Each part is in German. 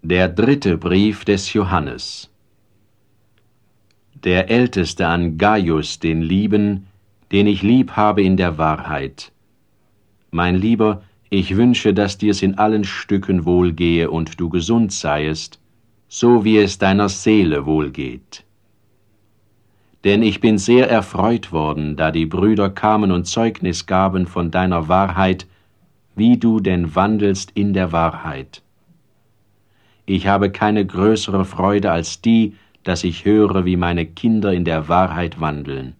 Der dritte Brief des Johannes. Der Älteste an Gaius, den Lieben, den ich lieb habe in der Wahrheit. Mein Lieber, ich wünsche, dass dir's in allen Stücken wohlgehe und du gesund seiest, so wie es deiner Seele wohlgeht. Denn ich bin sehr erfreut worden, da die Brüder kamen und Zeugnis gaben von deiner Wahrheit, wie du denn wandelst in der Wahrheit. Ich habe keine größere Freude als die, dass ich höre, wie meine Kinder in der Wahrheit wandeln.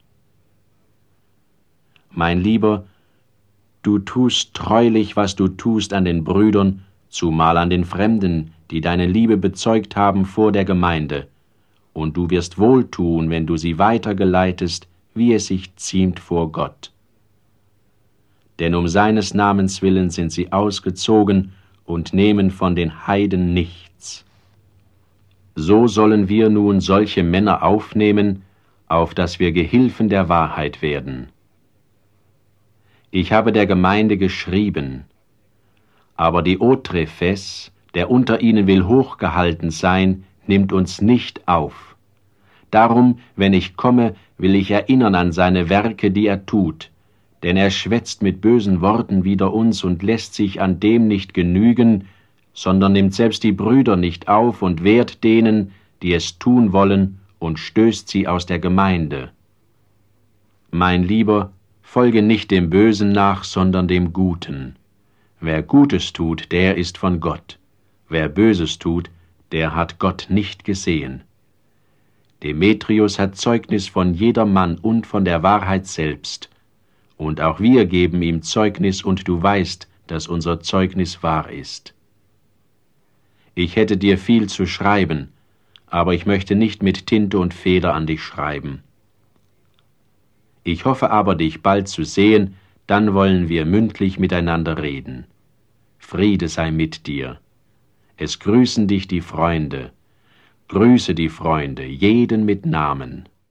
Mein Lieber, du tust treulich, was du tust an den Brüdern, zumal an den Fremden, die deine Liebe bezeugt haben vor der Gemeinde, und du wirst wohltun, wenn du sie weitergeleitest, wie es sich ziemt vor Gott. Denn um seines Namens willen sind sie ausgezogen und nehmen von den Heiden nichts. So sollen wir nun solche Männer aufnehmen, auf dass wir Gehilfen der Wahrheit werden. Ich habe der Gemeinde geschrieben, aber Diotrephes, der unter ihnen will hochgehalten sein, nimmt uns nicht auf. Darum, wenn ich komme, will ich erinnern an seine Werke, die er tut, denn er schwätzt mit bösen Worten wider uns und lässt sich an dem nicht genügen, sondern nimmt selbst die Brüder nicht auf und wehrt denen, die es tun wollen, und stößt sie aus der Gemeinde. Mein Lieber, folge nicht dem Bösen nach, sondern dem Guten. Wer Gutes tut, der ist von Gott. Wer Böses tut, der hat Gott nicht gesehen. Demetrius hat Zeugnis von jedermann und von der Wahrheit selbst. Und auch wir geben ihm Zeugnis, und du weißt, dass unser Zeugnis wahr ist. Ich hätte dir viel zu schreiben, aber ich möchte nicht mit Tinte und Feder an dich schreiben. Ich hoffe aber, dich bald zu sehen, dann wollen wir mündlich miteinander reden. Friede sei mit dir. Es grüßen dich die Freunde. Grüße die Freunde, jeden mit Namen.